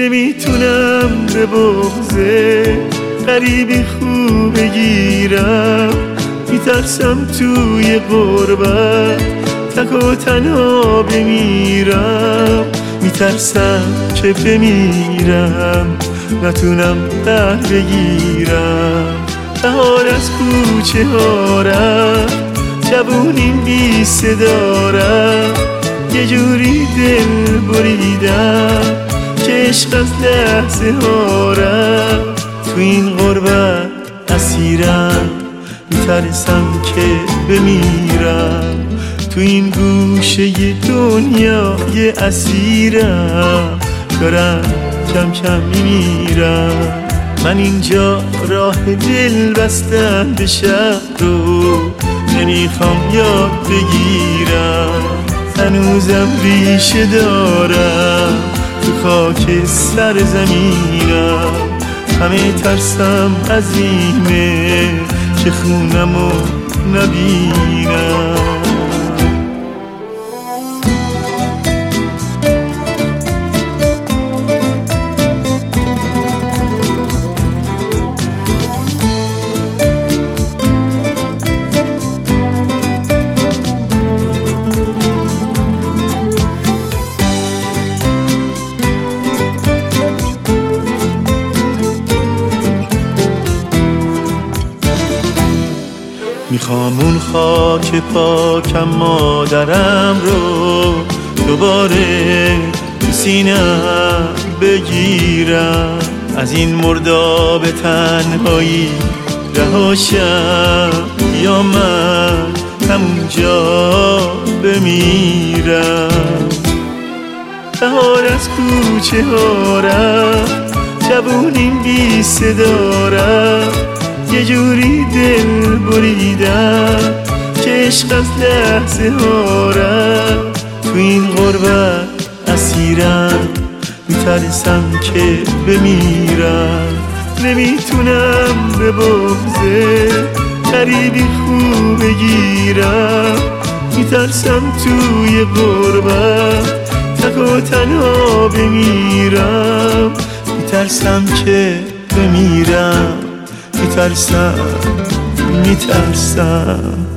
نمیتونم به بغض غریبی خوب بگیرم، میترسم توی غربت تک و تنها بمیرم، میترسم که بمیرم نتونم در بگیرم. بهار از کوچه ها رفت، جوونیم بی صدا رفت، یه جوری دل بریدم که عشق از لحظه ها رفت. تو این غربت اسیرم، میترسم که بمیرم، تو این گوشه دنیای اسیرم، دارم کم کم میمیرم. من اینجا راه دل بستم به شهر رو نمیخوام یاد بگیرم، هنوزم ریشه دارم تو خاک سر زمینم. همه ترسم از اینه که خونمو نبینم. میخوام اون خاک پاکم مادرم رو دوباره تو سینه‌ام بگیرم، از این مرداب تنهایی رهاشم یا من همونجا بمیرم. بهار از کوچه ها رفت، جوونیم بی صدا رفت، یه جوری دل بریدم که عشق از لحظه ها رفت. تو این غربت اسیرم، میترسم که بمیرم، نمیتونم به بغض غریبی خوب بگیرم، میترسم توی غربت تک و تنها بمیرم، میترسم که بمیرم، میترسم